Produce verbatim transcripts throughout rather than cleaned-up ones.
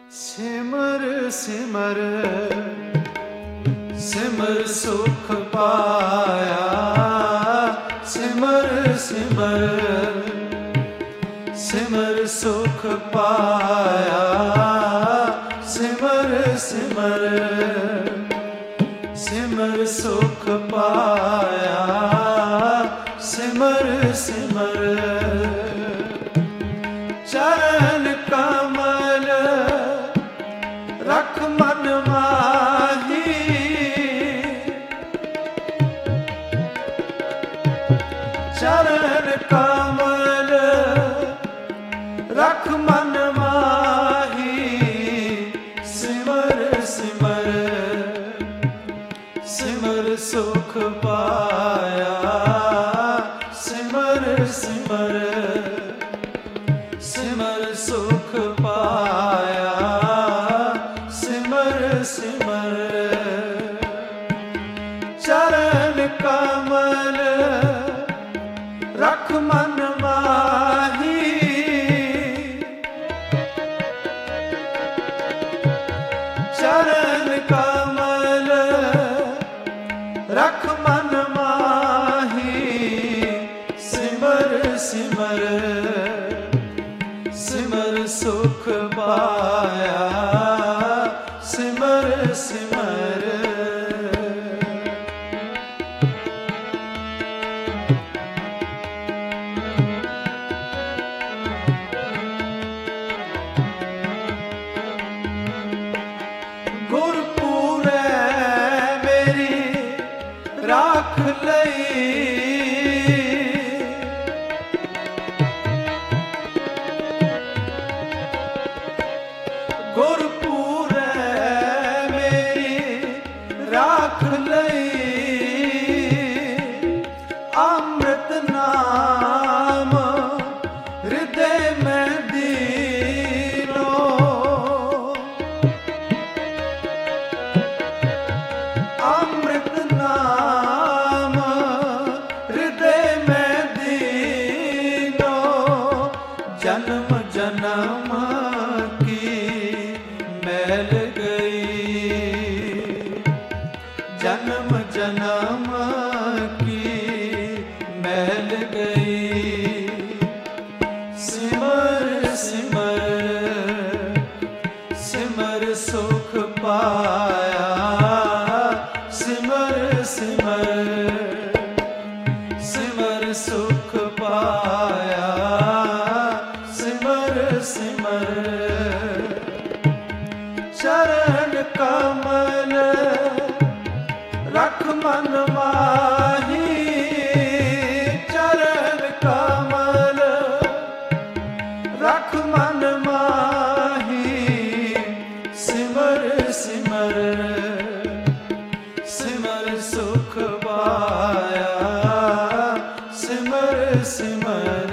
सिमर सिमर सिमर सुख पाया, सिमर सिमर सिमर सुख पाया, सिमर सिमर सिमर सुख पाया, सिमर सिमर चरण कमल रख मन माही, चरण कमल रख मन माही, सिमर सिमर सिमर सुख पाया, सिमर सिमर सिमर सुख पाया, सिमर सिमर चरण कमल रख मन माही, चरण कमल रख मन माही, सिमर सिमर सिमर सुख पाया, सिमर सिमर गुरपुरै मेरी राख लई, गुरपुरै मेरी राख लई, अमृत नाम हृदय में दीनो, अमृत नाम हृदय में दीनो, जन्म जन्म मैल गई, जन्म जन्म की मैल गई, सिमर सिमर सिमर सुख पाया, सिमर सिमर सिमर सुख पाया, सिमर सिमर चरण कमल रख मन माही, चरण कमल रख मन माही, सिमर सिमर सिमर सुख पाया, सिमर सिमर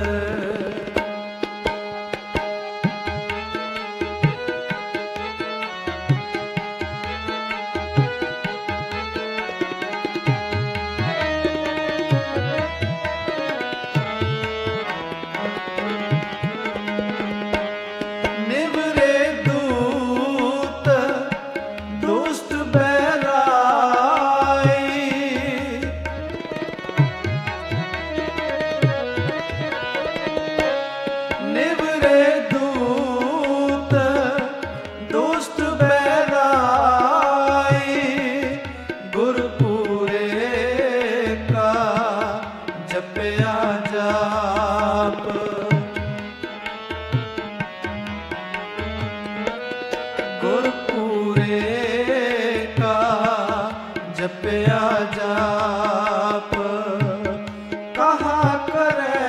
गुरपुरे का जपया जाप, कहाँ करे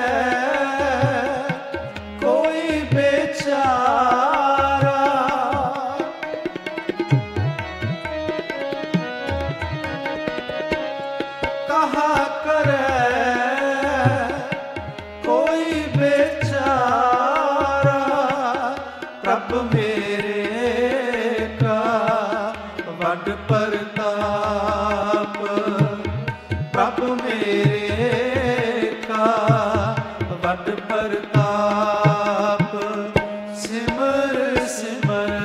कोई बेचारा, कहाँ करे कोई बेचारा, प्रभु मेरे वड प्रताप, प्रभु मेरे का वड प्रताप, सिमर सिमर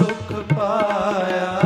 ਸੁਖ ਪਾਇਆ।